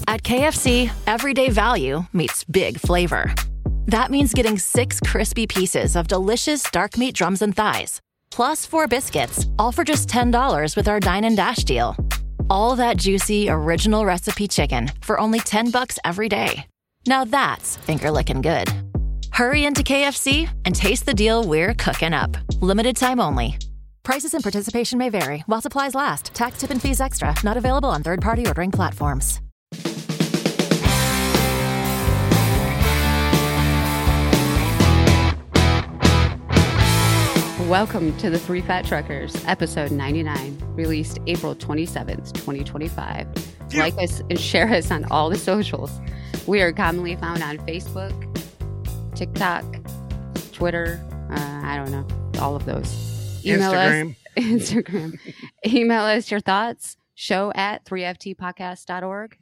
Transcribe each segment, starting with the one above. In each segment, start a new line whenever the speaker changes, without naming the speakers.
At KFC, everyday value meets big flavor. That means getting 6 crispy pieces of delicious dark meat drums and thighs, plus 4 biscuits, all for just $10 with our Dine and Dash deal. All that juicy, original recipe chicken for only $10 every day. Now that's finger-licking good. Hurry into KFC and taste the deal we're cooking up. Limited time only. Prices and participation may vary while supplies last. Tax, tip, and fees extra. Not available on third-party ordering platforms.
Welcome to the Three Fat Truckers, episode 99, released April 27th, 2025. Like us and share us on all the socials. We are commonly found on Facebook, TikTok, Twitter, I don't know, all of those. Instagram. Email us your thoughts, show@3ftpodcast.org,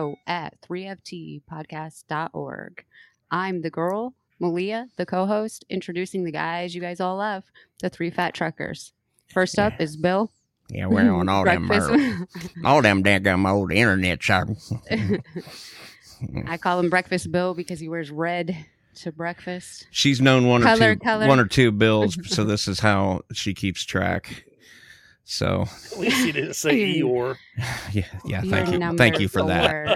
show@3ftpodcast.org. I'm the girl, Malia, the co-host, introducing the guys you guys all love, the Three Fat Truckers. First up is Bill.
Yeah, we're on all them daggum old internet shopping.
I call him Breakfast Bill because he wears red to breakfast.
She's known one
color.
or two Bills, so this is how she keeps track. So
at least he didn't say Eeyore.
Yeah. Thank you for that.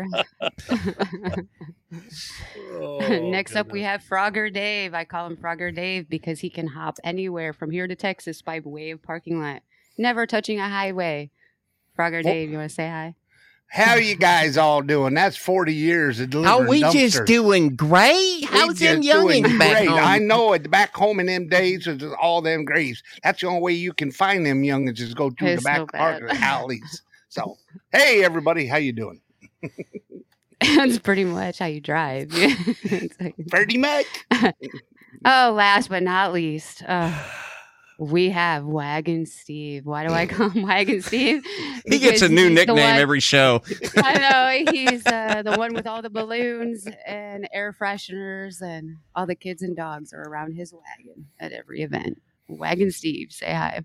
Next up, we have Frogger Dave. I call him Frogger Dave because he can hop anywhere from here to Texas by way of parking lot, never touching a highway. Frogger Dave, you want to say hi?
How you guys all doing? That's 40 years of delivering
Are we
dumpsters.
just doing great? How's them youngins back home?
I know it. Back home in them days, was all them graves. That's the only way you can find them youngins is go through the back part of the alleys. So, hey, everybody, how you doing?
That's pretty much how you drive.
Pretty much.
Oh, last but not least, we have Wagon Steve. Why do I call him Wagon Steve?
He gets a new nickname every show.
I know. He's the one with all the balloons and air fresheners, and all the kids and dogs are around his wagon at every event. Wagon Steve, say hi.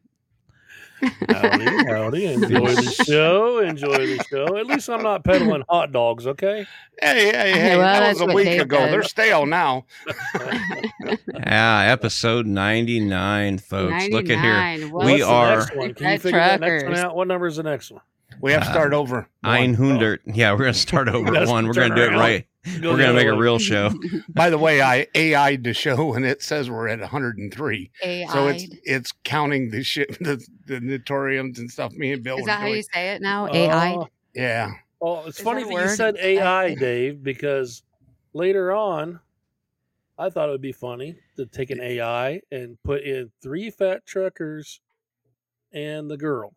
Howdy. Enjoy the show. At least I'm not peddling hot dogs, okay?
Hey.
Well,
that was a week
Dave
ago.
does.
They're stale now.
Yeah, episode 99, folks.
99.
Look at here.
Well,
We
What's the
are
next one? Can you figure that next one
Truckers.
out? What number is the next one?
We have to start over.
100. Yeah, we're going to start over at one. We're going to do it right. We're going to make a real show.
By the way, I AI'd the show and it says we're at 103. So it's counting the shit, the notoriums and stuff. Me and Bill.
Is
were
that how
doing.
you say it now? AI?
Yeah.
Well, it's
Is
funny
that a
that you
word?
said AI, Dave, because later on, I thought it would be funny to take an AI and put in Three Fat Truckers and the girl.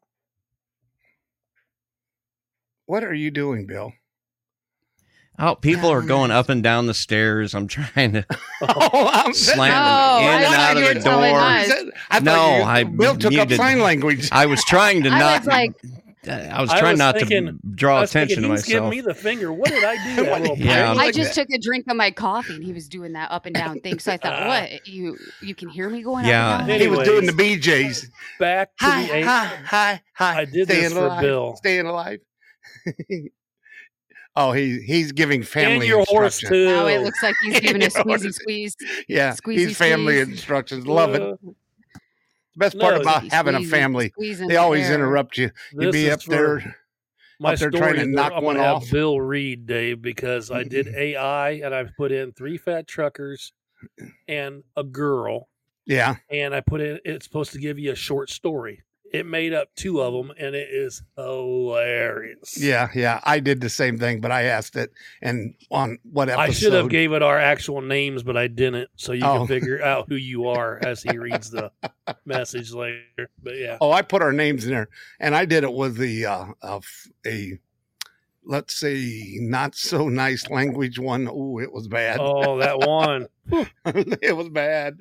What are you doing, Bill?
Oh, people are going up and down the stairs. I'm trying to
I'm
slam
Oh,
in
I
and
thought
out
you
of
were
the
telling
door.
us.
Bill took up
muted-
sign language.
I was trying to
I
not.
was like,
I was trying not to draw attention to
He's giving
myself.
me the finger. What did I do? That little
Yeah.
pig?
I just took a drink of my coffee and he was doing that up and down thing. So I thought, what? You can hear me going
Yeah.
up and down?
He was doing the BJs.
Back to the eight.
Hi.
I did this
Staying
for
alive.
Bill.
Staying alive. Oh, he's giving family
And your horse
instructions.
too.
Now it looks like he's giving a
You know what
squeezy
it-
squeeze.
Yeah,
Squeezy,
he's family
squeeze.
instructions. Love it.
Uh,
Best part
no,
about
Squeezy,
having a
squeezy,
family,
squeezing
they always
air.
interrupt you. You
This
be
is
up
for
there.
My
Up there
story
trying to
is
knock
I'm
one
gonna have
off.
Bill read, Dave, because I did AI and I put in Three Fat Truckers and a girl,
Yeah.
and I put in it's supposed to give you a short story. It made up 2 of them, and it is hilarious.
Yeah. I did the same thing, but I asked it, and on what episode?
I should have gave it our actual names, but I didn't, so you
Oh.
can figure out who you are as he reads the message later. But yeah,
Oh, I put our names in there, and I did it with the a let's say not so nice language one. Oh, it was bad.
oh, that one.
It was bad.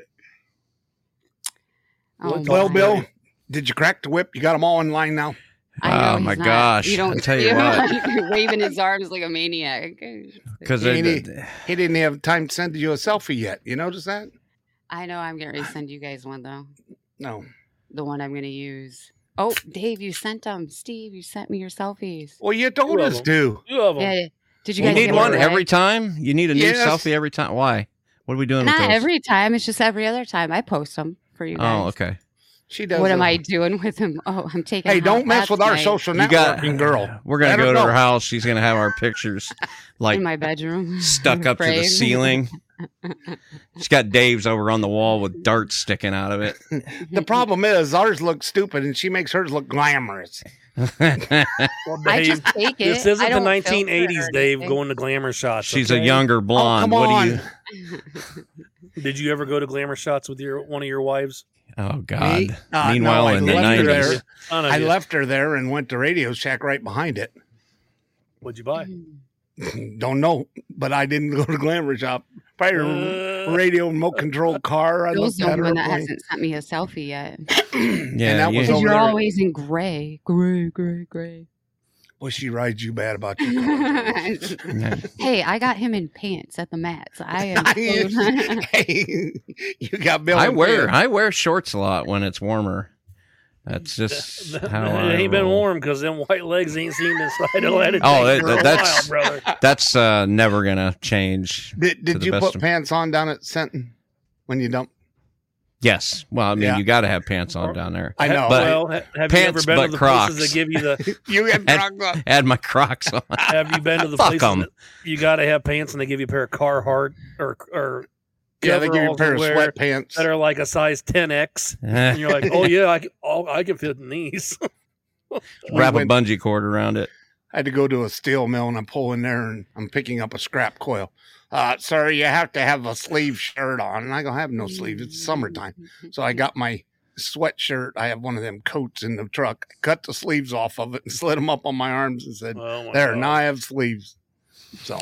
Oh,
Well,
my.
Bill, did you crack the whip? You got them all in line now.
I know
Oh,
he's
my
not.
gosh.
You don't
I tell you what.
You're waving his arms like a maniac.
Because
He didn't have time to send you a selfie yet. You notice that?
I know I'm going to send you guys one, though.
No.
The one I'm going to use. Oh, Dave, you sent them. Steve, you sent me your selfies.
Well, you told
Two of
us
them.
to.
2 of them.
Yeah, Did you
You
guys
need
give
one
away?
every time? You need a new
Yes.
selfie every time? Why? What are we doing
Not
with those?
every time. It's just every other time. I post them for you guys.
Oh, okay.
She does.
What am I doing with them? Oh, I'm taking.
Hey,
a
don't
hot
mess
bath
with our
tonight
social
You got,
networking, girl.
We're going
Let
to
her
go to
know.
her house. She's going to have our pictures like
in my bedroom,
stuck up to the
Framed.
ceiling. She's got Dave's over on the wall with darts sticking out of it.
The problem is ours look stupid, and she makes hers look glamorous.
Well,
I
Dave,
just take it.
this isn't
I
the
don't filter
1980s,
or
Dave,
anything.
going to glamour shots.
She's a
okay?
younger blonde.
come
What
on.
do you?
Did you ever go to glamour shots with one of your wives?
Oh God!
Me?
Meanwhile,
no,
in the
I left her
90s,
there.
None of
I
you.
left her there and went to Radio Shack right behind it.
What'd you buy?
Don't know, but I didn't go to Glamour Shop. Probably a radio remote control car. I
Bill's
looked
the
at
only
her.
one that
going,
hasn't sent me a selfie yet.
yeah,
that was
Because
over
you're
there.
always in gray. Gray.
Well, she rides you bad about your car.
yeah.
Hey, I got him in pants at the Mats. I am.
Hey, you got Bill.
I
in
wear
pants.
shorts a lot when it's warmer. That's just how I
It ain't been
roll.
warm because them white legs ain't seen inside Atlantic.
Oh,
for a
that's-
while, brother.
That's never gonna change. to
Did
the
you
best
put
of-
pants on down at Senton when you dump?
Yes. Well, I mean,
Yeah.
you got to have pants on down there.
I know.
But
well, have you ever
pants,
been
but
to the
Crocs.
places that give you the?
You had Crocs on.
Add my Crocs on.
Have you been to the
Fuck
places
'em.
that you got to have pants and they give you a pair of Carhartt or
Yeah, they give you a
coveralls
pair
to
of
wear
sweatpants.
that are like a size 10X, and you're like, oh yeah, I can fit in these.
Wrap a
went-
bungee cord around it.
I had to go to a steel mill and I'm pulling there and I'm picking up a scrap coil. Sir, you have to have a sleeve shirt on. And I go, I have no sleeves. It's summertime. So I got my sweatshirt. I have one of them coats in the truck. I cut the sleeves off of it and slid them up on my arms and said,
Oh, my
there,
God.
now I have sleeves. So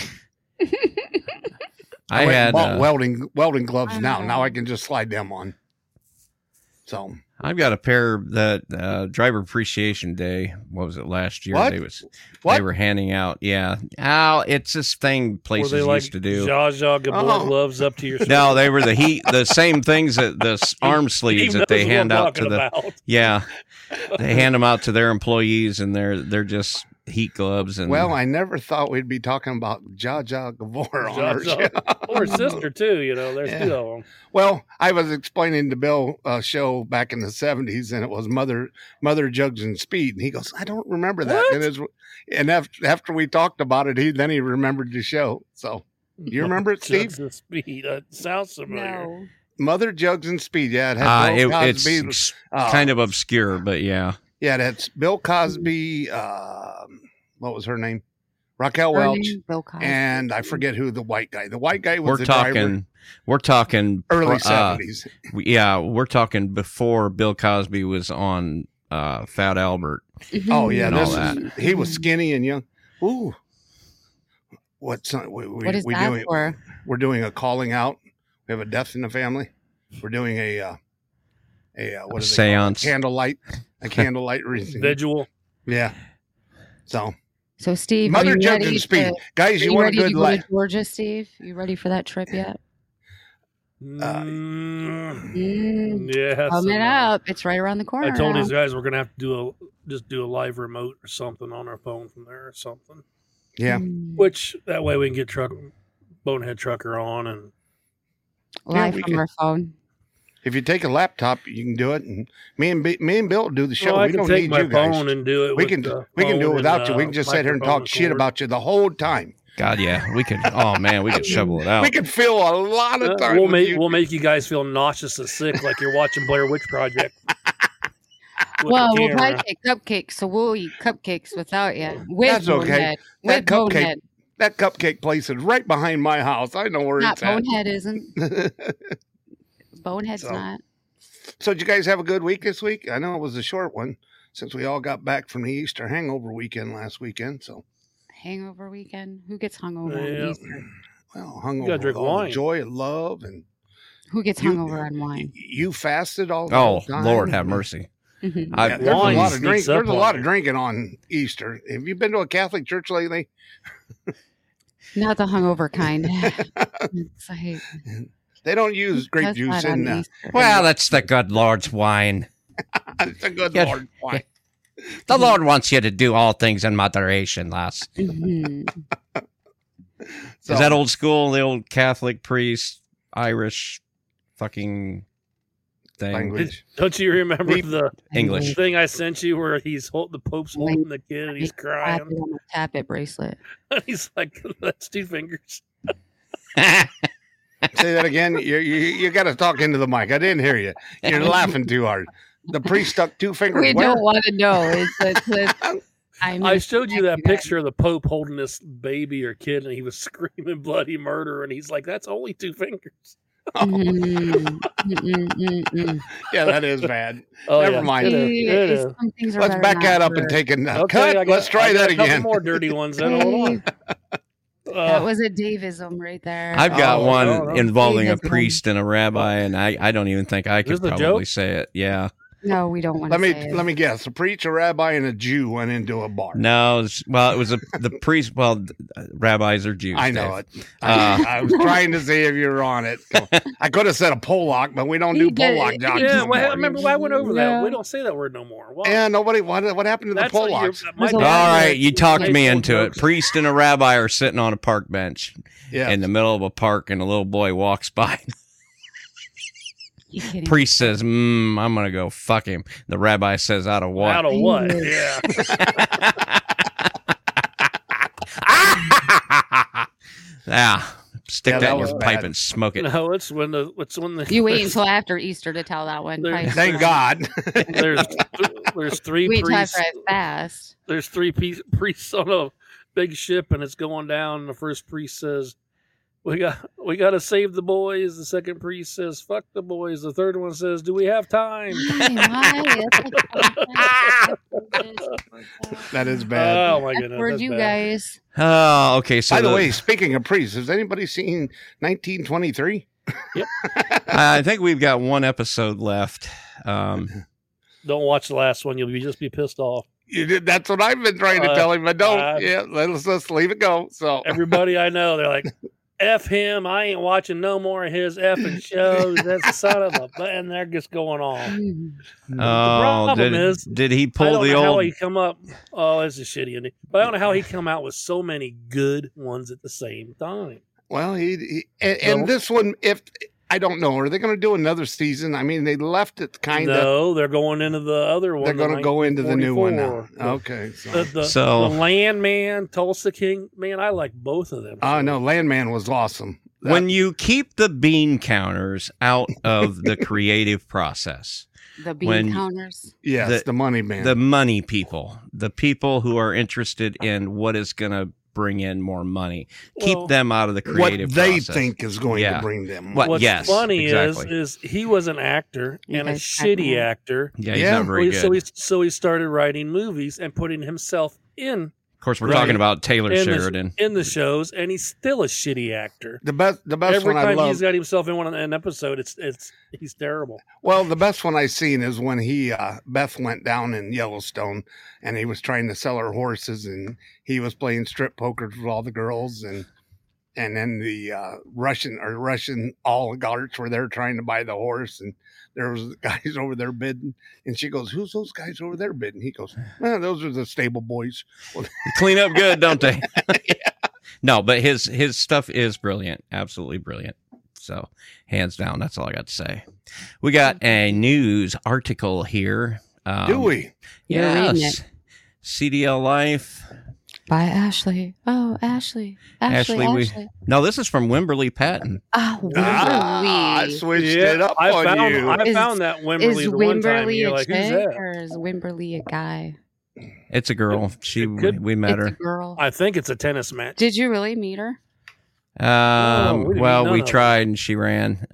I
went and
had.
bought welding gloves now. Now I can just slide them on. So
I've got a pair that Driver Appreciation Day. What was it last year?
What?
They were handing out. Yeah. Oh, it's this thing
Were
places
they like
used to do.
Zsa Zsa Gabor
Oh.
gloves up to your
No, they were the same things that the arm sleeves
He
that they
knows what
hand
I'm
out to
talking
the.
about.
Yeah, they hand them out to their employees, and they're just heat gloves. And
well, I never thought we'd be talking about Zsa Zsa Gabor on our
Zsa Zsa.
show.
Or sister too, there's
Yeah.
two of them.
Well, I was explaining to Bill a show back in the 70s, and it was Mother Jugs and Speed, and he goes, "I don't remember that."
What?
And after we talked about it, he remembered the show. So, you remember it, Steve?
Jugs and Speed. Sounds familiar.
No.
Mother Jugs and Speed. Yeah, it had Bill
it's
Cosby.
kind of obscure, but yeah.
Yeah, that's Bill Cosby. What was her name? Raquel
Her
Welch,
name, Bill Cosby.
and I forget who the white guy. The white guy was
We're
the driver.
talking
Early 70s.
Yeah, we're talking before Bill Cosby was on Fat Albert.
Oh yeah,
And all
he was skinny and young. Ooh, what is
What is that
doing?
for?
We're doing a calling out. We have a death in the family. We're doing a what is it?
Seance.
A candlelight reading.
Visual.
Yeah. So
So, Steve, are
Mother
you
Jugs
ready
and Speed,
to-
guys.
Are
You
you
want a
ready to
good
go
life?
to Georgia, Steve? You ready for that trip yet?
Yeah.
Coming up. It's right around the corner.
I told
now.
these guys we're gonna have to do a live remote or something on our phone from there or something.
Yeah.
Which that way we can get Bonehead Trucker on and
Live
we
from
can-
our phone.
If you take a laptop, you can do it. And me and Bill do the show.
Well, I
we
can
don't
take
need
my
you guys.
phone and do it.
We
with
can
the
we can do it
phone
without
and,
you. We can just sit here and
microphone
talk shit
cord.
about you the whole time.
God, yeah, we could. Oh man, we could shovel it out.
We could fill a lot of time. with you.
We'll make you guys feel nauseous and sick like you're watching Blair Witch Project. with
Well,
the
we'll
camera.
probably get cupcakes, so we'll eat cupcakes without you. With
That's okay.
Bonehead.
That
With
cupcake-
Bonehead.
That cupcake place is right behind my house. I know where
Not
it's at.
Bonehead isn't. Bonehead's
So-
not.
So did you guys have a good week this week? I know it was a short one since we all got back from the Easter hangover weekend last weekend. So,
Hangover weekend. Who gets hungover
Yeah.
on Easter?
well,
gotta
hungover
drink
with all the
wine.
joy and love, and
Who gets
You-
hungover on wine?
you fasted all the
Oh
time.
Lord, have mercy.
Mhm.
I,
Yeah, there's a
Wine
lot of drink.
sneaks up
There's a
on
lot
you.
of drinking on Easter. Have you been to a Catholic church lately?
Not the hungover kind. It's like,
They don't use grape
that's
juice
not
in
on
the.
Easter.
well, that's the good Lord's wine.
It's a good
Yeah.
Lord. Why?
The Lord wants you to do all things in moderation, lass.
Mhm.
So,
Is that old school? The old Catholic priest, Irish, fucking thing.
language?
Don't you remember the
English.
thing I sent you where the Pope's holding the kid and he's
Tap
crying?
it on the tap it bracelet.
He's like, that's 2 fingers.
Say that again. You got to talk into the mic. I didn't hear you. You're laughing too hard. The priest stuck 2 fingers.
We
where?
don't want to know.
I showed you that picture of the Pope holding this baby or kid, and he was screaming bloody murder, and he's like, "That's only 2 fingers."
Yeah, that is bad.
Oh,
Never
yeah.
mind.
It is.
Some things are
Let's
better
back
not
that up
for-
and take a
Okay,
cut. Let's try
I got
that
a couple
again.
more dirty ones. Then hold on.
That was a Davism right there.
I've got
Oh,
one
no.
involving a
Davism.
priest and a rabbi, and I don't even think I
Is
could
this a
probably
joke?
say it. Yeah.
No, we don't want to
Let me guess. A preacher, rabbi, and a Jew went into a bar.
No, it was the priest. Well, rabbis are Jews.
I know
Dave.
it. I was trying to see if you were on it. I could have said a Pollock, but we don't do
He did.
Pollock jokes.
Yeah,
no
well,
more.
remember I went over that.
Yeah.
We don't say that word no more. Well,
Yeah, nobody. What happened to the
that's what
Pollocks?
my
There's a
dad
lot
All
of-
right, you talked me
made
into it.
jokes.
Priest and a rabbi are sitting on a park bench
Yeah.
in the middle of a park, and a little boy walks by.
You kidding?
Priest says, I'm going to go fuck him. The rabbi says, out of what?
Out of what?
Yeah.
Yeah. Stick
Yeah,
that
that
in
was
your
bad.
pipe and smoke it.
No, it's when the
You wait until after Easter to tell that one.
There-
Right.
Thank God.
there's 3
Wait till
priests.
after I fast.
There's 3 priests on a big ship, and it's going down. And the first priest says, "We got to save the boys." The second priest says, "Fuck the boys." The third one says, "Do we have time?"
That is bad.
Oh my goodness!
Where'd
that's
you
bad.
guys?
Oh, okay. So
By the way, speaking of priests, has anybody seen 1923?
I think we've got one episode left.
Don't watch the last one. You'll just be pissed off.
You did. That's what I've been trying to tell him, but don't. Yeah, let's just leave it go. So
Everybody I know, they're like, "F him! I ain't watching no more of his effing shows." That's the son of a, and they're just going on.
Oh,
problem is,
did he
I
pull
don't
the
know how
old?
he come up. Oh, this is shitty, isn't it? But I don't know how he come out with so many good ones at the same time.
well, and this one, if I don't know, are they going to do another season? I mean, they left it kind of.
No, they're going into the other one.
They're going to go into the new one now.
1944.
Okay. So.
So-
the Landman, Tulsa King, man, I like both of them.
Oh no, Landman was awesome.
When you keep the bean counters out of the creative process,
The bean
when-
counters.
Yes, the money man.
the money people, the people who are interested in what is going to bring in more money, keep
Well,
them out of the
what
creative
they
process.
think is going
Yeah.
to bring them.
What-
What's
yes,
funny
exactly.
is he was an actor and a
Okay,
shitty
Batman.
actor.
Yeah, he's
Yeah.
not very good.
So he started writing movies and putting himself in
Of course, we're
Right.
talking about Taylor
in
Sheridan.
the shows, and he's still a shitty actor.
The best
Every
one I
time
love.
he's got himself in an episode, he's terrible.
Well, the best one I seen is when Beth went down in Yellowstone, and he was trying to sell her horses, and he was playing strip poker with all the girls, and then the Russian oligarchs were there trying to buy the horse, and there was guys over there bidding, and she goes, "Who's those guys over there bidding?" He goes, "Those are the stable boys." Well,
They clean up good, don't they? No, but his stuff is brilliant, absolutely brilliant. So, hands down, that's all I got to say. We got a news article here.
do we?
You're reading
Yes. CDL Life.
By Ashley. Oh, Ashley. Ashley.
No, this is from Wimberley Patton.
Oh,
I
Wimberly.
switched it up
I
on
found,
you.
I
Is-
found that
Is
Wimberly the one time. and
Wimberly
You're
a
like, who's
chick
that?
or is Wimberly a guy?
It's a girl. We met
It's
her.
a girl.
I think it's a tennis match.
Did you really meet her?
No, we didn't
Well,
meet none
we
of them.
tried and she ran.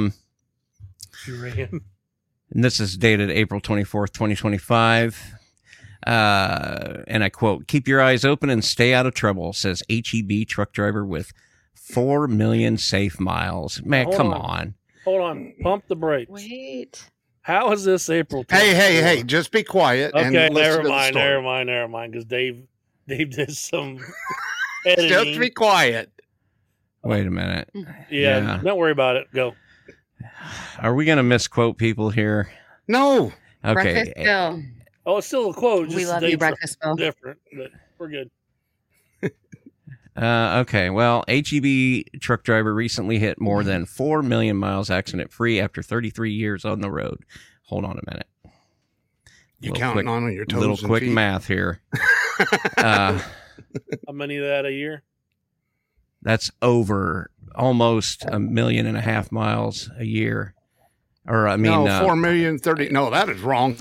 She ran.
And this is dated April 24th, 2025. And I quote, "Keep your eyes open and stay out of trouble," says HEB truck driver with 4 million safe miles. Man,
Hold
come
on.
on.
Hold on. Pump the brakes.
Wait.
How is this April?
Hey, just be quiet and
Okay,
listen
never
to the
mind,
story.
never mind. Because Dave did some editing.
Just be quiet.
Wait a minute.
yeah, don't worry about it. Go.
Are we going to misquote people here?
No.
Breakfast
Okay.
Bill.
Oh, it's still a quote.
We
just
love
the
you,
dates are
Breakfast Bill.
different, but we're good.
Okay, well, HEB truck driver recently hit more than 4 million miles accident-free after 33 years on the road. Hold on a minute.
You counting on your toes
little
and
quick
feet?
math here.
How many of that a year?
That's over almost 1.5 million miles a year. Or, I mean...
No, 4,030,000. No, that is wrong.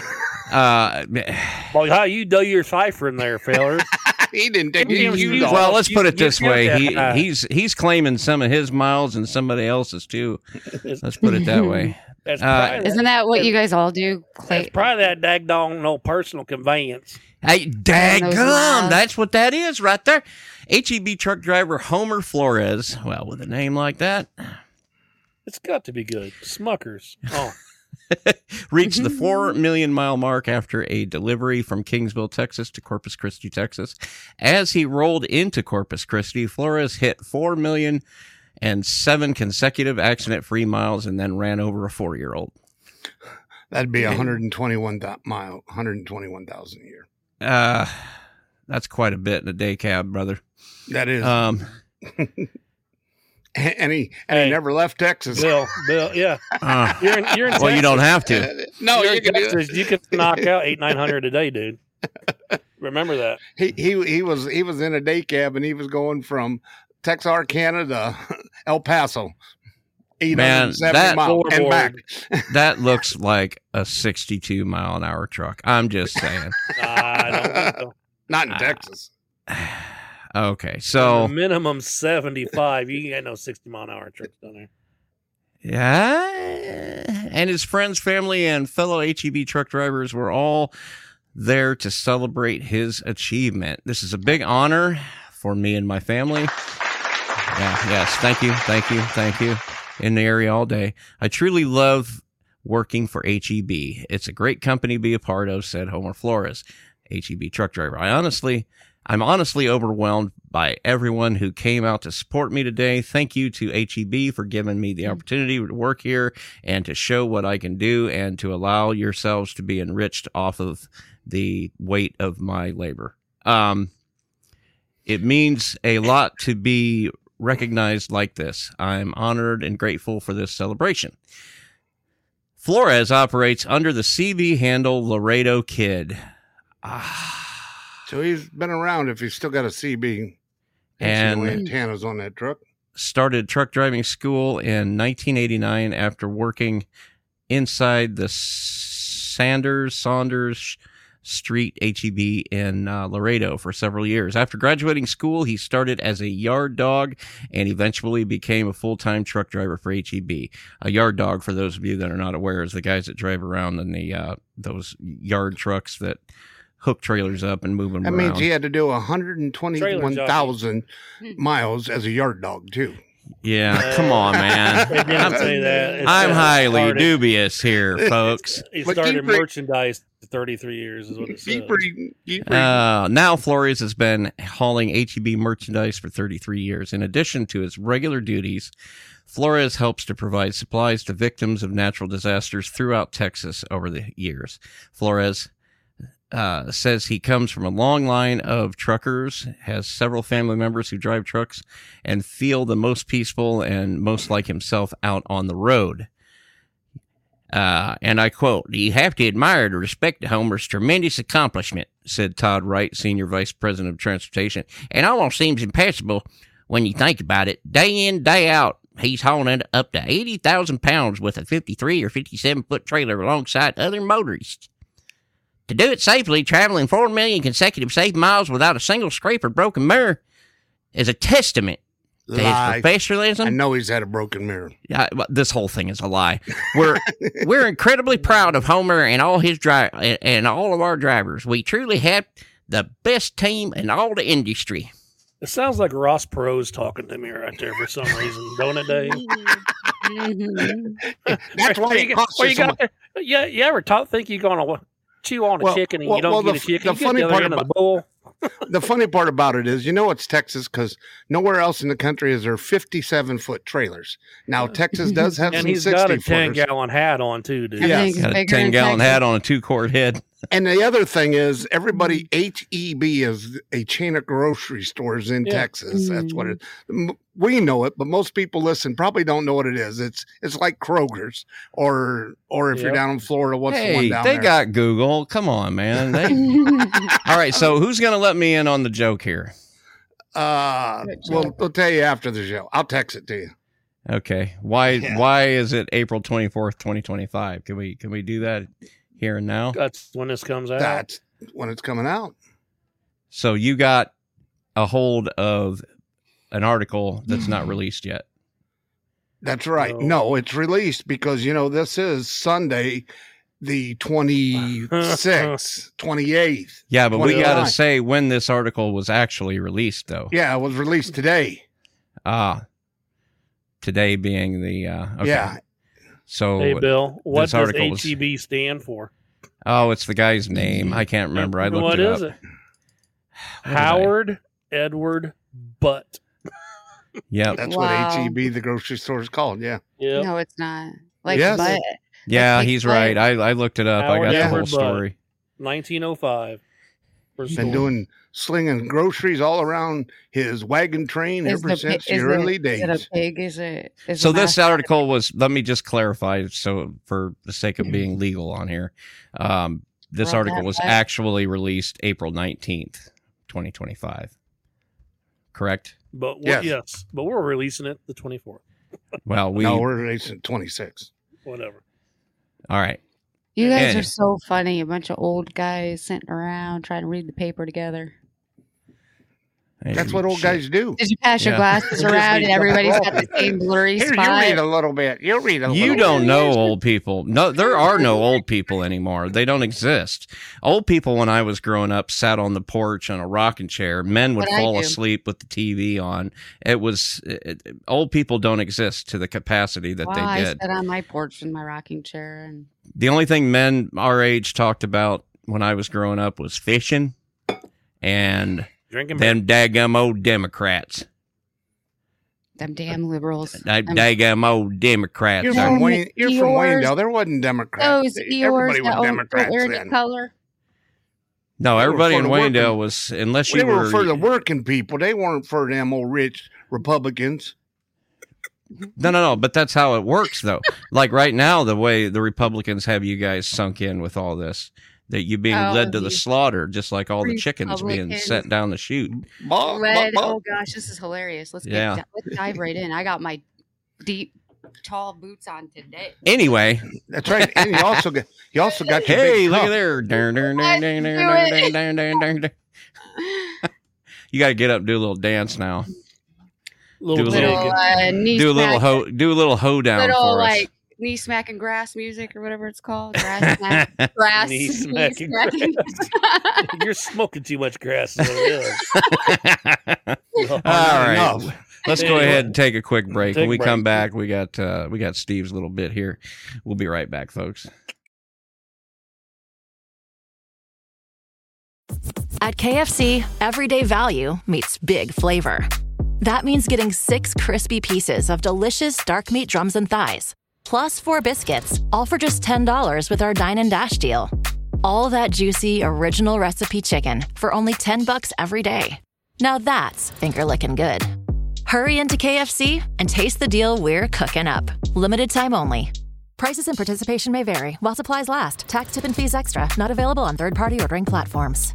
Well, how you do your cipher in there, feller?
He didn't take
You-
his
you-
shoes off.
Well, let's put it this
you-
way. He's claiming some of his miles and somebody else's too. Let's put it that way.
That's probably,
Isn't that what you guys all do?
that's probably that daggone no personal conveyance.
Hey,
those
daggum!
miles.
That's what that is right there. HEB truck driver Homer Flores. Well, with a name like that,
It's got to be good. Smuckers. Oh,
reached the 4 million mile mark after a delivery from Kingsville, Texas to Corpus Christi, Texas. As he rolled into Corpus Christi, Flores hit 4 million and 7 consecutive accident-free miles and then ran over a 4-year-old.
That'd be 121,000 a year.
That's quite a bit in a day cab, brother.
That is.
Um,
and he
Hey.
never left Texas.
Bill, yeah. You're in
well,
Texas.
you don't have to.
No,
You're
you
in
can do
Texas. You can knock out 800-900 a day, dude. Remember that.
He was in a day cab and he was going from Texarkana to El Paso. 870
that-
miles and back.
That looks like a 62 mile an hour truck. I'm just saying.
I don't think so.
Not in Texas.
Okay, so
Minimum 75. You ain't got no 60-mile-an-hour trucks down there.
yeah, and his friends, family, and fellow HEB truck drivers were all there to celebrate his achievement. This is a big honor for me and my family. Yeah, yes, thank you. In the area all day. I truly love working for HEB. It's a great company to be a part of, said Homer Flores, HEB truck driver. I'm honestly overwhelmed by everyone who came out to support me today. Thank you to HEB for giving me the opportunity to work here and to show what I can do and to allow yourselves to be enriched off of the weight of my labor. It means a lot to be recognized like this. I'm honored and grateful for this celebration. Flores operates under the CB handle Laredo Kid.
So he's been around if he's still got a CB.
And-
no antennas on that truck.
Started truck driving school in 1989 after working inside the Saunders Street HEB in Laredo for several years. After graduating school, he started as a yard dog and eventually became a full-time truck driver for HEB. A yard dog, for those of you that are not aware, is the guys that drive around in the those yard trucks that hook trailers up and move them
That
around.
means he had to do 121,000 miles as a yard dog, too.
Yeah, come on, man.
It didn't say that. It
I'm
said
highly
started-
dubious here, folks.
He
But
started
keep re-
merchandise for 33 years, is what it says.
Keep reading.
Now Flores has been hauling HEB merchandise for 33 years. In addition to his regular duties, Flores helps to provide supplies to victims of natural disasters throughout Texas over the years. Flores says he comes from a long line of truckers, has several family members who drive trucks, and feel the most peaceful and most like himself out on the road. And I quote, "You have to admire and respect Homer's tremendous accomplishment," said Todd Wright, Senior Vice President of Transportation. "It almost seems impossible when you think about it. Day in, day out, he's hauling up to 80,000 pounds with a 53 or 57-foot trailer alongside other motorists. To do it safely, traveling 4 million consecutive safe miles without a single scrape or broken mirror is a testament to his
Lie.
professionalism."
I know he's had a broken mirror.
This whole thing is a lie. We're incredibly proud of Homer and all his and all of our drivers. We truly have the best team in all the industry.
It sounds like Ross Perot's talking to me right there for some reason, don't it, Dave?
That's why it costs you so much.
Yeah, you ever think you're going to chew on a
Well,
chicken and
well,
you don't
well,
get
the-
a chicken?
the
You get
funny
the other
part
end of the
about-
bowl.
The funny part about it is, it's Texas because nowhere else in the country is there 57-foot trailers. Now, Texas does have
And
some
he's got a
60-footers.
10-gallon hat on, too, dude.
Yeah.
Everything's
Got a
bigger in
10-gallon
Texas.
hat on a 2-quart head.
And the other thing is, everybody, HEB is a chain of grocery stores in Texas. That's what it. We know it, but most people probably don't know what it is. It's like Kroger's, or if you're down in Florida, what's the one down there?
They got Google. Come on, man. All right, so who's gonna let me in on the joke here?
We'll tell you after the show. I'll text it to you.
Okay. Why is it April 24th, 2025? Can we do that here and now?
That's when this comes out.
That's when it's coming out.
So you got a hold of an article that's not released yet.
That's right. No, it's released because, this is Sunday, the 26th, 28th.
Yeah, but we got to say when this article was actually released, though.
Yeah, it was released today.
Today being the okay.
Yeah.
So
hey, Bill, what does
was,
HEB stand for?
Oh, it's the guy's name. I can't remember. I looked it up.
What is it? Howard Edward Butt.
Yeah,
that's what HEB, the grocery store, is called. Yeah.
Yep.
No, it's not. Like,
yes.
but
yeah, he's right. I looked it up.
Howard
I got the
Edward
whole story.
1905.
Been slinging groceries all around his wagon train ever since the early days.
Is it a pig? Is it?
So this article was. Let me just clarify. So for the sake of being legal on here, this article was actually released April 19th, 2025. Correct.
But yes, but we're releasing it the 24th.
Well,
we're releasing 26.
Whatever.
All right.
You guys are so funny. A bunch of old guys sitting around trying to read the paper together.
That's what old guys do.
Did you pass your glasses around and everybody's got the same blurry spot?
You read a little bit. You read a little bit.
You don't know old people. No, there are no old people anymore. They don't exist. Old people, when I was growing up, sat on the porch on a rocking chair. Men would fall asleep with the TV on. Old people don't exist to the capacity that they did.
I sat on my porch in my rocking chair. And
the only thing men our age talked about when I was growing up was fishing and
drinking
them daggum old Democrats.
Them damn liberals.
Daggum old Democrats.
You're from Wayndale. There wasn't Democrats. Everybody was Democrats then.
Color.
No, everybody in Wayndale was, unless you were
for the working people. They weren't for them old rich Republicans.
No. But that's how it works, though. Like right now, the way the Republicans have you guys sunk in with all this. That you're being led to the slaughter, just like all the chickens being sent down the chute.
Oh gosh, this is hilarious. Let's dive right in. I got my deep, tall boots on today.
Anyway,
that's right. And you also got your
hey, look at there. You got to get up and do a little dance now. Do a little hoedown for us.
Knee smacking grass music or whatever it's called. Grass.
Knee smacking grass. You're smoking too much grass. All
right. Let's go ahead and take a quick break. When we come back, we got Steve's little bit here. We'll be right back, folks.
At KFC, everyday value meets big flavor. That means getting 6 crispy pieces of delicious dark meat drums and thighs, plus 4 biscuits, all for just $10 with our Dine and Dash deal. All that juicy, original recipe chicken for only $10 every day. Now that's finger-licking good. Hurry into KFC and taste the deal we're cooking up. Limited time only. Prices and participation may vary while supplies last. Tax, tip, and fees extra. Not available on third-party ordering platforms.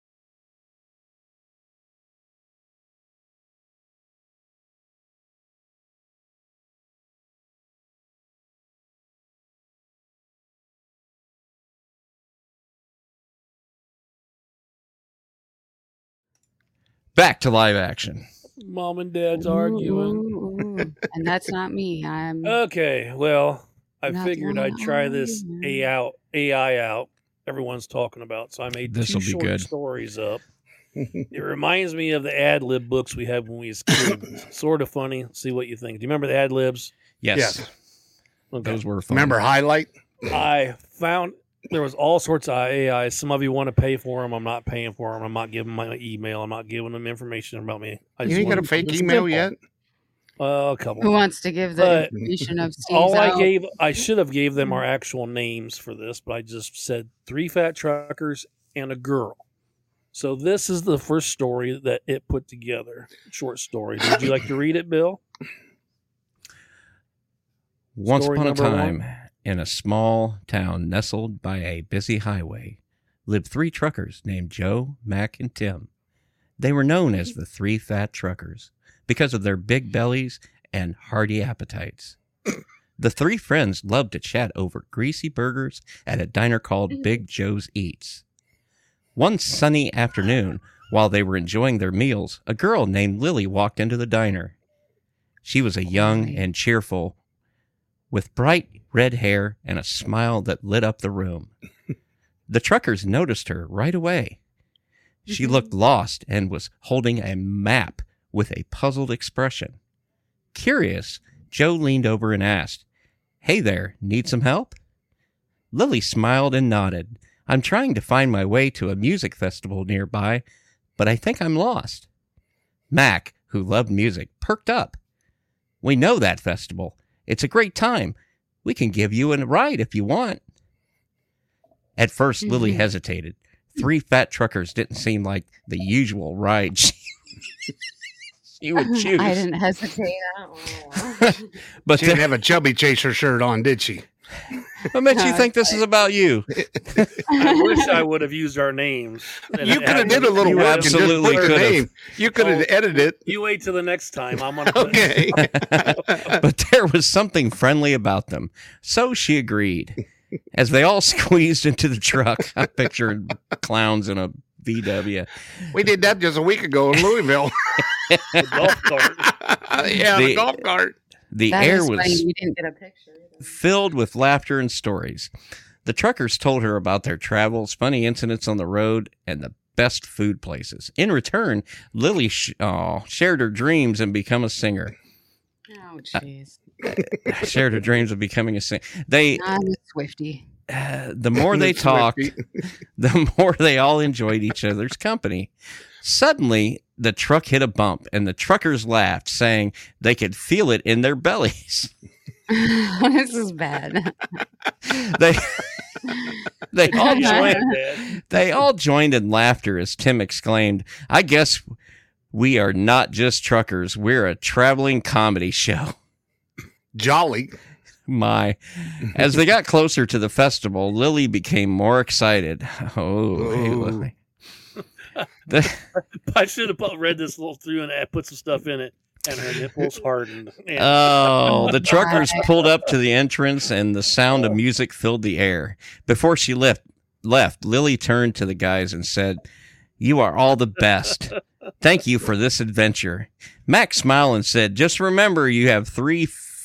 Back to live action.
Mom and Dad's arguing.
Ooh. And that's not me. I'm
okay. Well, I figured I'd try this AI out. Everyone's talking about. So I made 2 short stories up. It reminds me of the ad lib books we had when we was kids. Sort of funny. See what you think. Do you remember the ad libs?
Yes.
Okay.
Those were fun.
Remember Highlight?
I found there was all sorts of AI. Some of you want to pay for them. I'm not paying for them. I'm not giving my email. I'm not giving them information about me.
You ain't got a fake email yet?
Well, a couple.
Who wants to give the
But
information of Steve's
I should have gave them our actual names for this, but I just said 3 fat truckers and a girl. So this is the first story that it put together. Short story. Would you like to read it, Bill?
Once
Story
upon a
number
time,
one.
in a small town nestled by a busy highway, lived 3 truckers named Joe, Mac, and Tim. They were known as the 3 fat truckers because of their big bellies and hearty appetites. The 3 friends loved to chat over greasy burgers at a diner called Big Joe's Eats. One sunny afternoon, while they were enjoying their meals, a girl named Lily walked into the diner. She was a young and cheerful, with bright red hair and a smile that lit up the room. The truckers noticed her right away. She looked lost and was holding a map with a puzzled expression. Curious, Joe leaned over and asked, "Hey there, need some help?" Lily smiled and nodded. "I'm trying to find my way to a music festival nearby, but I think I'm lost." Mac, who loved music, perked up. "We know that festival. It's a great time. We can give you a ride if you want." At first, Lily hesitated. 3 fat truckers didn't seem like the usual ride she would choose.
I didn't hesitate.
But
She didn't have a chubby chaser shirt on, did she?
what makes you think this is about you?
I wish I would have used our names. And
You could have did a little
You
work and just
absolutely
put her
could've.
name. You could have edited it.
You wait till the next time. I'm gonna
Okay.
But there was something friendly about them, so she agreed. As they all squeezed into the truck, I pictured clowns in a VW.
We did that just a week ago in Louisville.
the golf cart.
Yeah,
The-
the golf cart.
The
That
air
is funny.
was
We didn't get a picture.
filled with laughter and stories. The truckers told her about their travels, funny incidents on the road, and the best food places. In return, Lily shared her dreams and become a singer.
Oh, jeez.
Shared her dreams of becoming a singer. They,
I'm a Swiftie.
the more they
The
talked,
Swiftie.
the more they all enjoyed each other's company. Suddenly, the truck hit a bump, and the truckers laughed, saying they could feel it in their bellies.
This is bad.
They they all
Yeah,
joined.
Dad.
They all joined in laughter as Tim exclaimed, "I guess we are not just truckers; we're a traveling comedy show."
Jolly.
My, as they got closer to the festival, Lily became more excited. Oh, hey,
Ooh.
Lily. The-
I should have read this little through and put some stuff in it, and her nipples hardened. And
Oh, the truckers pulled up to the entrance and the sound of music filled the air. Before she left, Lily turned to the guys and said, "You are all the best. Thank you for this adventure." Max smiled and said, "Just remember you have three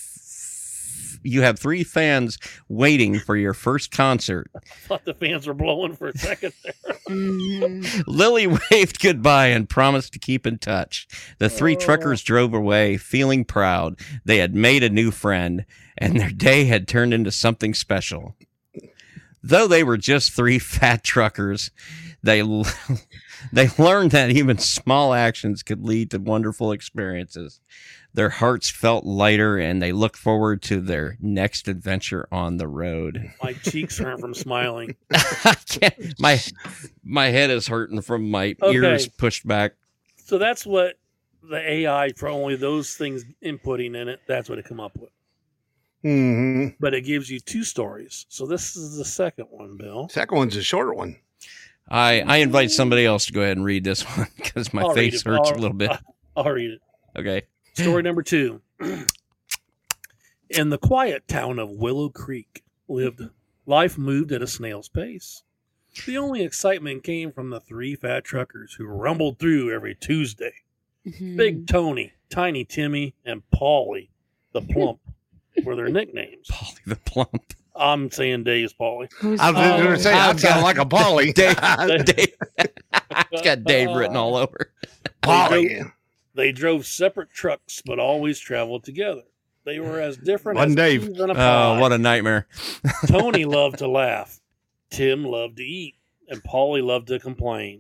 fans waiting for your first concert."
thought the fans were blowing for a second there.
Mhm.
Lily waved goodbye and promised to keep in touch. The 3 truckers drove away, feeling proud. They had made a new friend, and their day had turned into something special. Though they were just 3 fat truckers, they learned that even small actions could lead to wonderful experiences. Their hearts felt lighter, and they looked forward to their next adventure on the road.
My cheeks hurt from smiling.
I can't, my head is hurting from my
Okay.
ears pushed back.
So that's what the AI, for only those things inputting in it, that's what it come up with.
hmm
But it gives you 2 stories. So this is the second one, Bill.
Second one's a short one.
I invite somebody else to go ahead and read this one because my
I'll read
face
it.
hurts a
I'll-
little bit.
I'll read it.
Okay.
Story number 2. In the quiet town of Willow Creek, life moved at a snail's pace. The only excitement came from the 3 fat truckers who rumbled through every Tuesday.
Mhm.
Big Tony, Tiny Timmy, and Paulie the Plump were their nicknames.
Polly the Plump.
I'm saying Dave's Paulie.
Who's
I was going
Paul?
to say, I sound like a Polly.
Dave. It's got Dave written all over.
Polly.
They drove separate trucks, but always traveled together. They were as different
One
as
Dave.
peas in a
Oh,
pod.
what a nightmare.
Tony loved to laugh. Tim loved to eat. And Paulie loved to complain.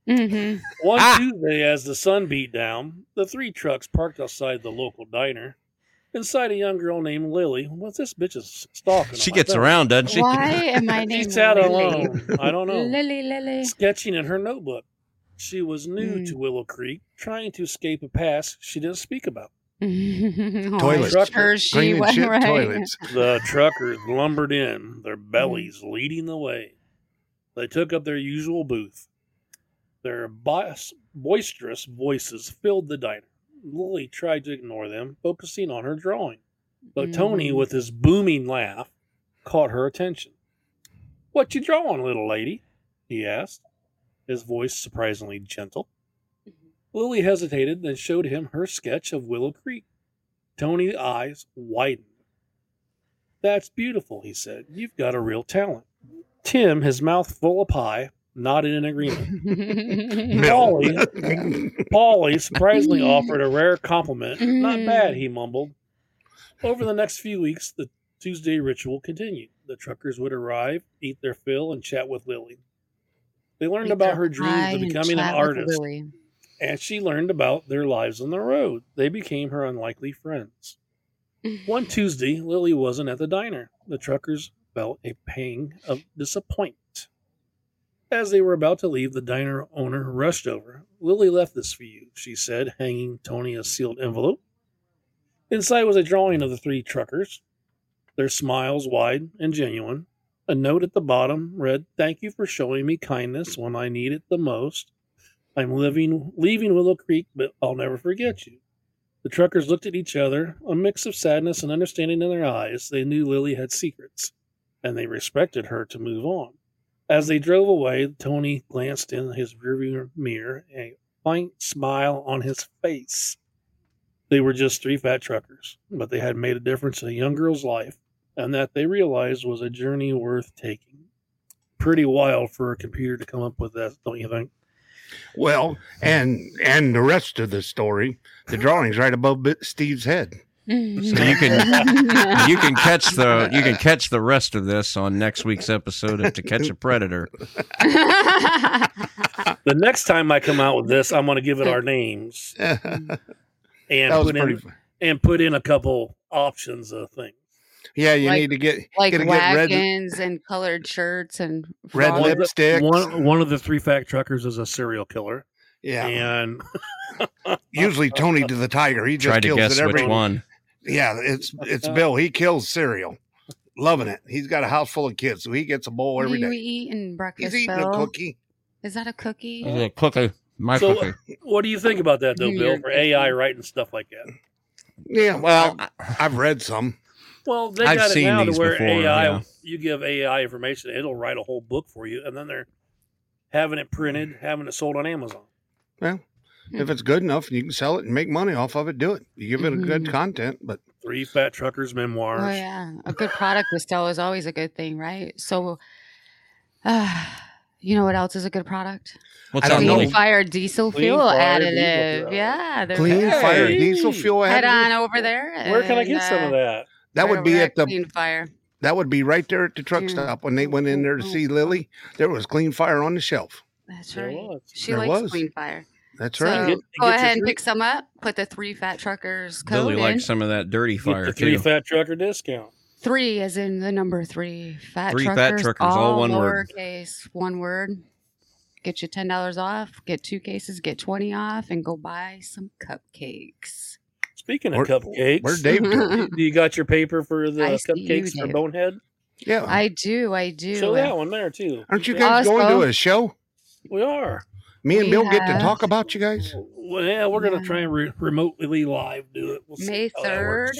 Mm-hmm.
One Tuesday, as the sun beat down, the 3 trucks parked outside the local diner. Inside, a young girl named Lily. What's this bitch is stalking?
She
them, I
gets
think.
around, doesn't she?
Why am I
She
named
sat
Lily?
alone. I don't know.
Lily.
Sketching in her notebook. She was new
Mm.
to Willow Creek, trying to escape a past she didn't speak about.
Toilets.
Sure she
Clean and
went
shit
right.
toilets.
The truckers lumbered in, their bellies leading the way. They took up their usual booth. Their boisterous voices filled the diner. Lily tried to ignore them, focusing on her drawing. But Tony, with his booming laugh, caught her attention. "What you drawing, little lady?" he asked, his voice surprisingly gentle. Lily hesitated, then showed him her sketch of Willow Creek. Tony's eyes widened. "That's beautiful," he said. "You've got a real talent." Tim, his mouth full of pie, nodded in agreement. Paulie surprisingly offered a rare compliment. "Not bad," he mumbled. Over the next few weeks, the Tuesday ritual continued. The truckers would arrive, eat their fill, and chat with Lily. They learned about her dreams of becoming an artist, and she learned about their lives on the road. They became her unlikely friends. One Tuesday, Lily wasn't at the diner. The truckers felt a pang of disappointment. As they were about to leave, the diner owner rushed over. "Lily left this for you," she said, handing Tony a sealed envelope. Inside was a drawing of the 3 truckers, their smiles wide and genuine. A note at the bottom read, "Thank you for showing me kindness when I need it the most. I'm leaving Willow Creek, but I'll never forget you." The truckers looked at each other, a mix of sadness and understanding in their eyes. They knew Lily had secrets, and they respected her to move on. As they drove away, Tony glanced in his rearview mirror, a faint smile on his face. They were just 3 fat truckers, but they had made a difference in a young girl's life, and that they realized was a journey worth taking. Pretty wild for a computer to come up with that, don't you think?
Well, and the rest of the story, the drawing's right above Steve's head.
So you can catch the rest of this on next week's episode of To Catch a Predator.
The next time I come out with this, I'm going to give it our names and put in a couple options of things.
Yeah, you need to get
wagons and colored shirts and
red lipstick.
One of the 3 fat truckers is a serial killer.
Yeah,
and
usually Tony to the Tiger. He just
try to
kills
guess
it every
which one.
Yeah, it's Bill. He kills cereal. Loving it. He's got a house full of kids, so he gets a bowl every day.
What are you eating breakfast,
He's eating
Bill?
a cookie.
Is that a cookie?
It's a cookie. My
so,
cookie.
What do you think about that, though, Bill, for AI writing stuff like that?
Yeah, well, I've read some.
Well, they
I've
got it
seen
now to
these
where
before,
AI,
yeah.
you give AI information, it'll write a whole book for you, and then they're having it printed, having it sold on Amazon.
Well, if it's good enough, you can sell it and make money off of it. Do it. You give it a good content, but
3 fat truckers memoirs.
Oh yeah, a good product to sell is always a good thing, right? So, you know what else is a good product?
What's
I don't
that,
know.
Clean
Lily?
fire diesel
Clean
fuel
fire diesel
additive.
fuel.
Yeah, they're
clean
very-
fire
Hey.
diesel fuel
Head
additive.
on over there.
Where can I
and,
get some of that?
That
right
would be
over
at the
Clean Fire.
that would be right there at the truck
Yeah.
stop when they went in there to see Lily. There was clean fire on the shelf.
That's
There
right.
was.
She
There
likes
was.
Clean Fire.
That's
So
right.
Get
go
your
ahead and
3
pick some up. Put the 3 fat truckers code
Lily
in.
likes some of that dirty
Get
fire,
the 3
too.
fat trucker discount.
3 as in the number 3. Fat
3 fat
truckers,
truckers, all one word.
lowercase, one word. Get you $10 off. Get 2 cases. Get 20 off, and go buy some cupcakes.
Speaking of cupcakes,
Where'd Dave go?
do you got your paper for the
I see you,
cupcakes for
Dave.
Bonehead?
Yeah.
I do.
Show that one there, too.
Aren't you guys going
Also-
to a show?
We are.
Me and
We
Bill get to
have-
talk about you guys?
Well, yeah, we're going to
Yeah.
try and remotely live do it. We'll see
May
how that
3rd.
works.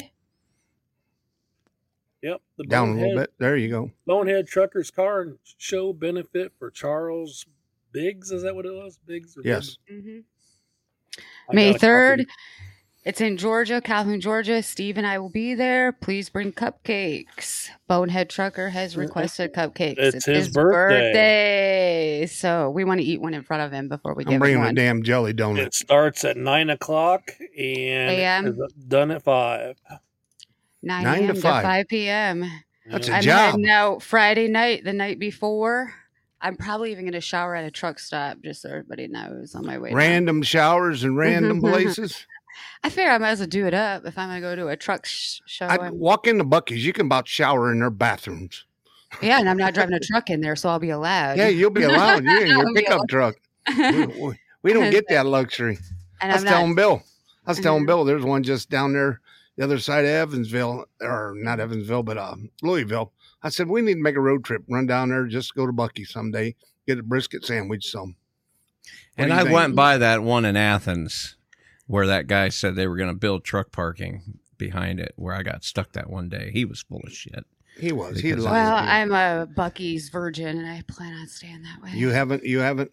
Yep. The
Down a little bit. There you go.
Bonehead Truckers Car and Show benefit for Charles Biggs. Is that what it was? Biggs? Or
Yes.
Mhm.
I
May
got a
3rd.
copy.
It's in Georgia, Calhoun, Georgia. Steve and I will be there. Please bring cupcakes. Bonehead Trucker has requested cupcakes.
It's his birthday.
So we want to eat one in front of him before we
I'm
give him
bringing a
one.
damn jelly
It
donut.
starts at 9 o'clock and
AM?
is done at 5.
9
9 to
a.m. to
5.
5 p.m.
That's a
I'm
job.
heading out Friday night, the night before. I'm probably even going to shower at a truck stop just so everybody knows on my way down.
Random showers in random places.
I figure I might as well do it up if I'm going to go to a truck show.
I'd walk into Buc-ee's. You can about shower in their bathrooms.
Yeah, and I'm not driving a truck in there, so I'll be allowed.
Yeah, you'll be allowed. You're in your
I'll be
pickup truck. We don't get that luxury.
And
I was telling Bill, there's one just down there, the other side of Evansville, or not Evansville, but Louisville. I said, we need to make a road trip, run down there, just go to Buc-ee's someday, get a brisket sandwich, some.
And I went by that one in Athens where that guy said they were going to build truck parking behind it, where I got stuck that one day. He was full of shit.
He was.
Well, I'm a Buc-ee's virgin, and I plan on staying that way.
You haven't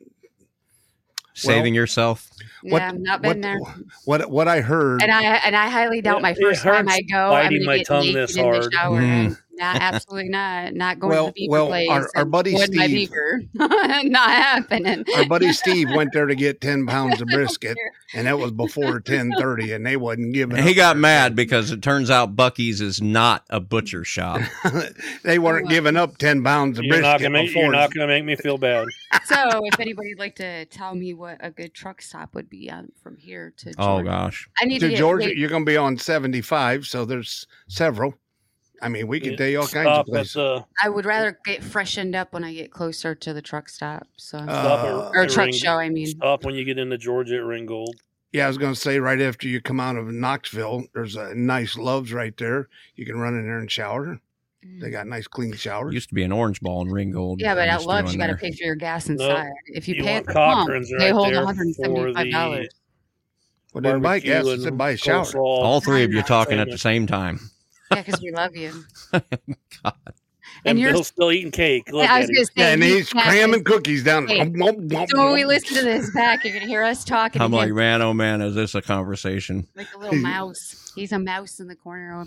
saving yourself.
Yeah, I've not been there.
What I heard,
and I highly doubt my first time I go, I'm going to get naked in the shower.
Mm.
Absolutely not going to the beaver place.
Our buddy Steve,
my beaver. Not happening.
Our buddy Steve went there to get 10 pounds of brisket, and that was before 10:30, and they wasn't giving.
And he got mad because it turns out Buc-ee's is not a butcher shop.
They weren't giving up 10 pounds of brisket.
You're not going to make me feel bad.
So, if anybody'd like to tell me what a good truck stop would be from here to Georgia.
Oh gosh,
I need
to Georgia. You're going to be on 75, so there's several. I mean, we could tell you all kinds of places.
I would rather get freshened up when I get closer to the truck stop. So
or
truck show, I mean.
Stop when you get into Georgia at Ringgold.
Yeah, I was going to say right after you come out of Knoxville, there's a nice Love's right there. You can run in there and shower. They got nice, clean showers.
Used to be an Orange Ball in Ringgold.
Yeah, but at Love's, you got to pay for your gas inside. If you pay at the pump,
they
hold $175.
Well, didn't buy gas, I said buy a shower.
All three of you talking at the same time.
Yeah, because we love you.
God.
And Bill's still eating cake. Look
I was going to say,
and he's cramming cookies down.
Hey, so when we listen to this back, you're going to hear us talking.
I'm like, man, oh man, is this a conversation?
Like a little mouse. He's a mouse in the corner.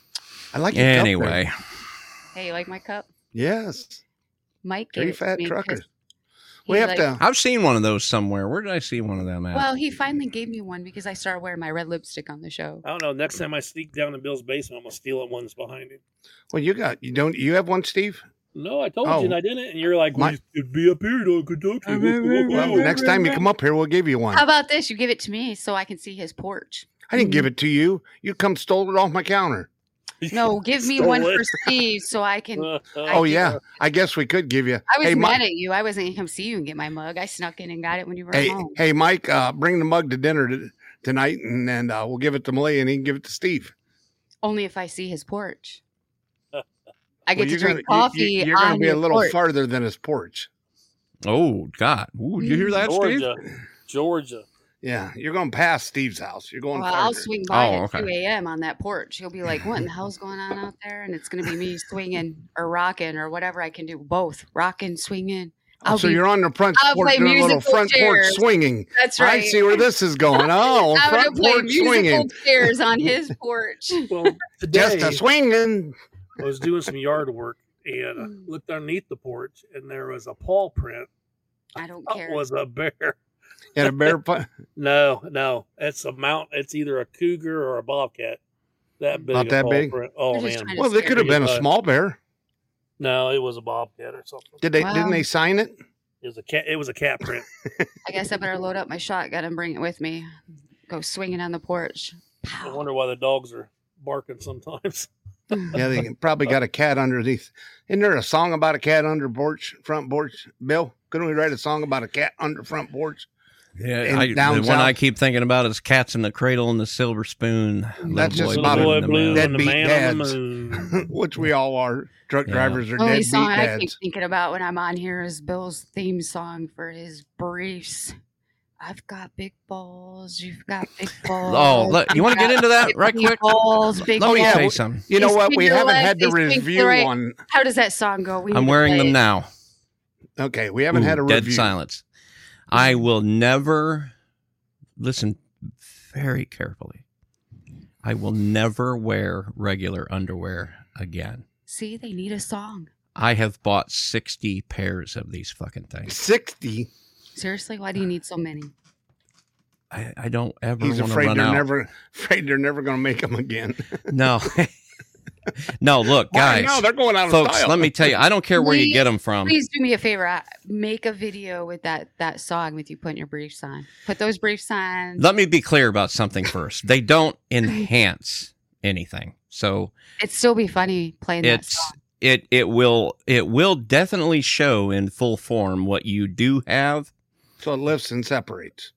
I like your
anyway.
cup.
Hey, you like my cup?
Yes.
Mike
Three
gave
fat
it to me
truckers. We have to.
I've seen one of those somewhere. Where did I see one of them at?
Well, he finally gave me one because I started wearing my red lipstick on the show.
I don't know. Next time I sneak down in Bill's basement, I'm gonna steal it. One's behind him.
Well, you have one, Steve?
No, I told you and I didn't. And you're like, well, you'd be up here, I could talk to you.
Well, next time you come up here, we'll give you one.
How about this? You give it to me so I can see his porch.
I didn't give it to you. You come stole it off my counter.
No, give me one for Steve so I can.
Yeah. I guess we could give you.
I was mad at you. I wasn't going to come see you and get my mug. I snuck in and got it when you were home.
Hey, Mike, bring the mug to dinner tonight, and then we'll give it to Malay, and he can give it to Steve.
Only if I see his porch. I get to drink
coffee. You're going to be a little
porch.
farther than his porch.
Oh, God. Ooh, did you hear that,
Georgia.
Yeah, you're going past Steve's house. You're going.
I'll swing by at 2 a.m. on that porch. He'll be like, "What in the hell's going on out there?" And it's going to be me swinging or rocking or whatever I can do. Both rocking, swinging.
So you're on the front porch doing a little front porch swinging.
That's right.
I see where this is going. Oh, front porch swinging.
Chairs on his porch.
Well, today,
just a swinging.
I was doing some yard work and looked underneath the porch, and there was a paw print.
I don't care.
It was a bear.
And a bear punt?
No. It's a mount. It's either a cougar or a bobcat. That big.
Not that big?
Print. Oh, man.
Well, they could have been a small bear.
No, it was a bobcat or something.
Didn't they sign it?
It was a cat print.
I guess I better load up my shotgun and bring it with me. Go swinging on the porch.
I wonder why the dogs are barking sometimes.
Yeah, they probably got a cat underneath. Isn't there a song about a cat under front porch? Bill, couldn't we write a song about a cat under front porch?
Yeah, the one I keep thinking about is Cats in the Cradle and the Silver Spoon.
That's just about deadbeat dads, which we all are. Truck drivers are deadbeat dads. The only song I keep
thinking about when I'm on here is Bill's theme song for his briefs. I've got big balls. You've got big balls.
Oh, look, you want to get into that right quick?
Balls, big balls.
Let me say something.
You know what? We haven't had to review one.
How does that song go?
I'm wearing them now.
Okay, we haven't had a review.
Dead silence. I will never, listen very carefully, I will never wear regular underwear again.
See, they need a song.
I have bought 60 pairs of these fucking things.
60?
Seriously? Why do you need so many?
I don't ever
want to run out. He's afraid they're never going to make them again.
No. No, look, guys.
No, they're going out of
Folks,
style.
let me tell you, I don't care where you get them from.
Please do me a favor. Make a video with that song with you putting your briefs on. Put those briefs on.
Let me be clear about something first. They don't enhance anything. So
It'd still be funny playing that song.
it will definitely show in full form what you do have.
So it lifts and separates.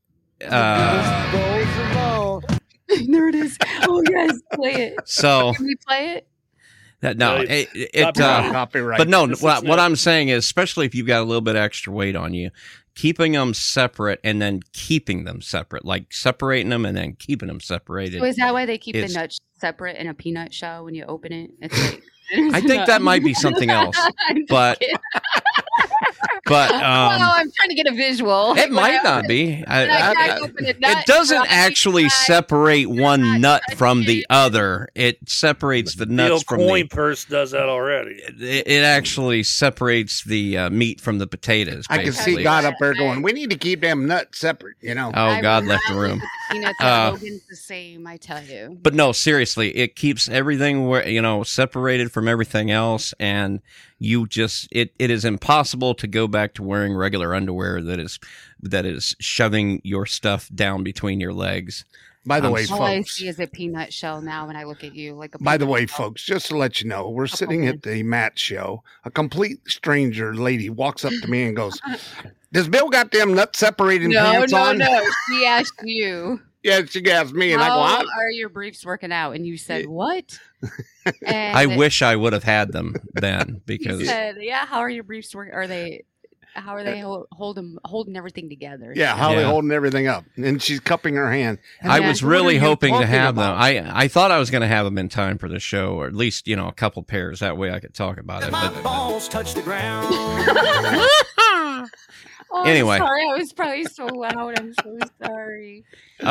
There it is. Oh, yes, play it.
So
Can we play it?
no,
Copyright.
but no, what I'm saying is, especially if you've got a little bit extra weight on you, keeping them separate and then keeping them separate, like separating them and then keeping them separated.
So is that why they keep the
It's-
nuts separate in a peanut shell when you open it? It's like,
I think that might be something else,
I'm just
but
kidding.
but
I'm trying to get a visual.
it might not be. It doesn't
Right.
actually separate one nut from the other. It separates the
The
nuts
old
from
coin
the.
purse does that already.
It actually separates the meat from the potatoes.
I can
basically.
see God up there going, we need to keep them nuts separate, you know.
Oh, God left the room.
Peanuts at Logan's the same, I tell you.
But no, seriously, it keeps everything separated from everything else, and you just it is impossible to go back to wearing regular underwear that is shoving your stuff down between your legs.
By the
I'm
way,
All I
folks.
see is a peanut shell now when I look at you. Like a
By the
peanut
way,
shell.
folks, just to let you know, we're sitting at the Matt show. A complete stranger lady walks up to me and goes, "Does Bill got them nut separating pants on?"
No. She asked you.
Yeah, she asked me, and I
How
go, "What?"
are your briefs working out? And you said, what? And
I wish I would have had them then
you
because
said, yeah, how are your briefs working? How are they holding everything together?
Yeah, how they
Yeah.
holding everything up, and she's cupping her hand. And
I
Yeah.
was
what
really
are you
hoping to
talking
have them.
about?
I thought I was going to have them in time for the show, or at least a couple pairs. That way I could talk about it. But
balls touch the ground.
Oh,
Anyway.
I'm sorry, I was probably so loud. I'm so sorry.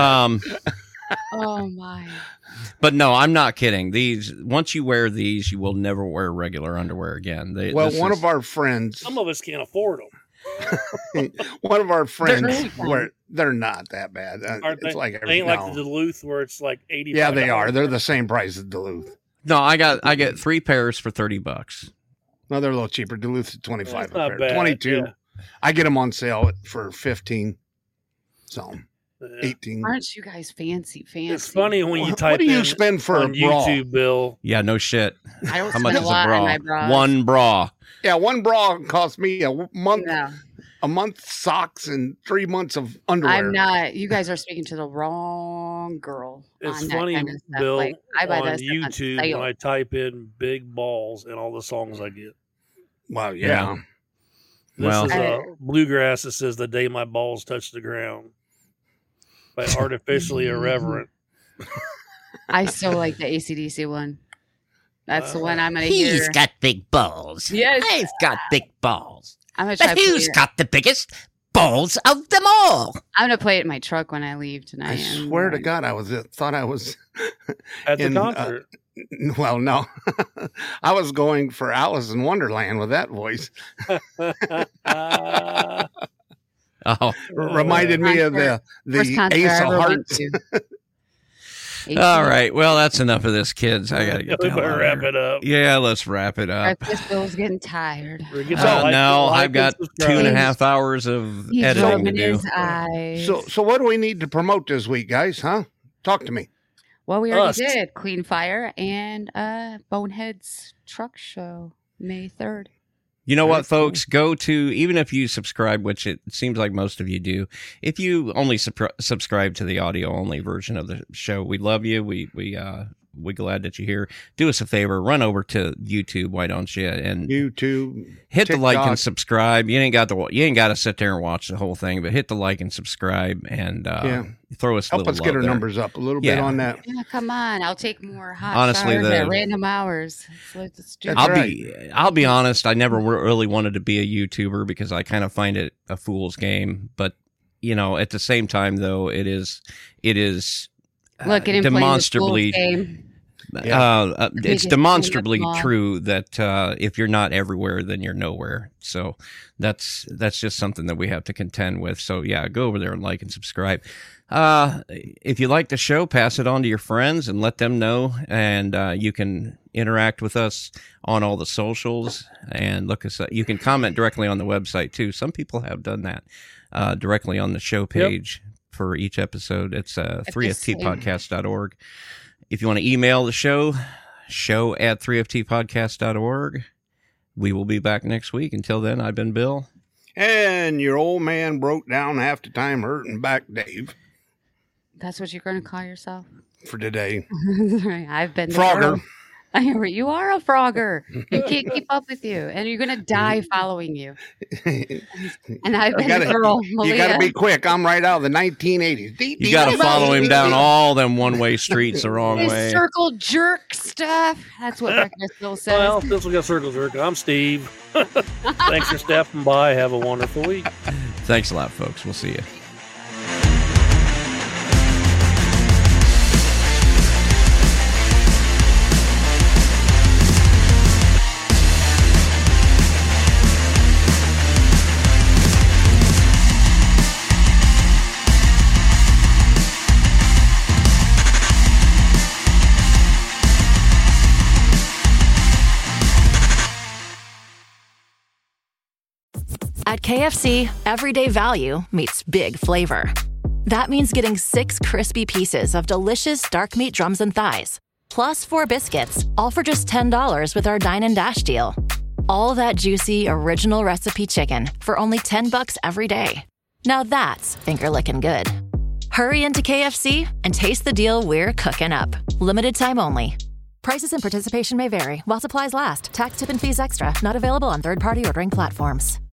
Oh my.
But no, I'm not kidding. Once you wear these, you will never wear regular underwear again.
Well, one of our friends,
Some of us can't afford them.
one of our friends,
really fun.
they're not that bad.
Aren't
It's
they?
like
They ain't like
no.
the Duluth where it's like 80.
Yeah, they are. They're the same price as Duluth.
No, I get 3 pairs for $30.
No, they're a little cheaper. Duluth is 25
That's
a
not
pair.
bad,
22.
yeah.
I get them on sale for 15. So
Yeah.
18.
Aren't you guys fancy?
It's funny when you
What
type
do you
in
spend for a
on
bra?
YouTube, Bill.
Yeah, no shit.
I don't
How much
spend
is
a lot
a
on my
bra?
bras.
One bra.
Yeah, one bra cost me a month,
No,
a month socks and 3 months of underwear.
I'm not. You guys are speaking to the wrong girl.
It's
on that
funny,
kind of stuff.
Bill,
Like, I buy
on
that stuff on
YouTube
sale.
when I type in big balls and all the songs I get.
Wow,
Yeah.
yeah.
This
Well-
is bluegrass that says "The Day My Balls Touch the Ground" by Artificially Irreverent.
I still like the AC/DC one. That's the one I'm gonna hear.
He's got big balls.
Yes.
I've got big balls.
I'm gonna try.
But
to play
who's
it.
got the biggest balls of them all?
I'm gonna play it in my truck when I leave tonight.
I swear to God, thought I was
At the
In,
concert.
well, no. I was going for Alice in Wonderland with that voice.
Oh,
Reminded me of the
First concert
Ace
I
of
ever went
Hearts.
to.
all right. Well, that's enough of this, kids. I gotta get
we
the hell
better
out
wrap
of here.
it up.
Yeah, let's wrap it up.
Breakfast Bill's getting tired.
Or get some like-
No,
like
I've got
and subscribe.
2.5 hours of
He's
editing to
rubbing
do.
his eyes.
So what do we need to promote this week, guys? Huh? Talk to me.
Well, we already
Us.
did Clean Fire and Bonehead's Truck Show, May 3rd.
You know
Very
what, folks? Go to, even if you subscribe, which it seems like most of you do, if you only subscribe to the audio only version of the show, we love you. We're glad that you're here. Do us a favor, run over to YouTube, why don't you, and
YouTube.
hit the like
TikTok.
and subscribe. You ain't got to sit there and watch the whole thing, but hit the like and subscribe and throw us a
Help
little
us
love
get our
there.
numbers up a little bit
Yeah.
on that.
Yeah, come on. I'll take more hot
Honestly,
showers
the-
at random hours. Let's do
That's
it.
I'll be honest. I never really wanted to be a YouTuber because I kind of find it a fool's game. But at the same time, though, it is
Look at him playing the
demonstrably
Bulls game.
It's
Biggest
demonstrably
thing of all.
true that if you're not everywhere, then you're nowhere. So that's just something that we have to contend with. So yeah, go over there and like and subscribe. If you like the show, pass it on to your friends and let them know. And you can interact with us on all the socials and look us up. You can comment directly on the website too. Some people have done that directly on the show page for each episode. It's 3ftpodcast.org. If you want to email the show at 3ftpodcast.org. We will be back next week. Until then, I've been Bill.
And your old man broke down half the time hurting back Dave
That's what you're going to call yourself?
for today.
Right. I've been the
Frogger.
girl. You are a Frogger. You can't keep up with you, and you're going to die following you. And I've been the girl, Malia.
You got to be quick. I'm right out of the 1980s.
You got to follow him down all them one-way streets the wrong
This
way.
circle jerk stuff. That's what Breakfast Bill says.
Well, this will get circle jerk. I'm Steve. Thanks for stopping by. Have a wonderful week.
Thanks a lot, folks. We'll see you.
At KFC, everyday value meets big flavor. That means getting 6 crispy pieces of delicious dark meat drums and thighs, plus 4 biscuits, all for just $10 with our Dine and Dash deal. All that juicy, original recipe chicken for only $10 every day. Now that's finger-licking good. Hurry into KFC and taste the deal we're cooking up. Limited time only. Prices and participation may vary while supplies last. Tax, tip, and fees extra. Not available on third-party ordering platforms.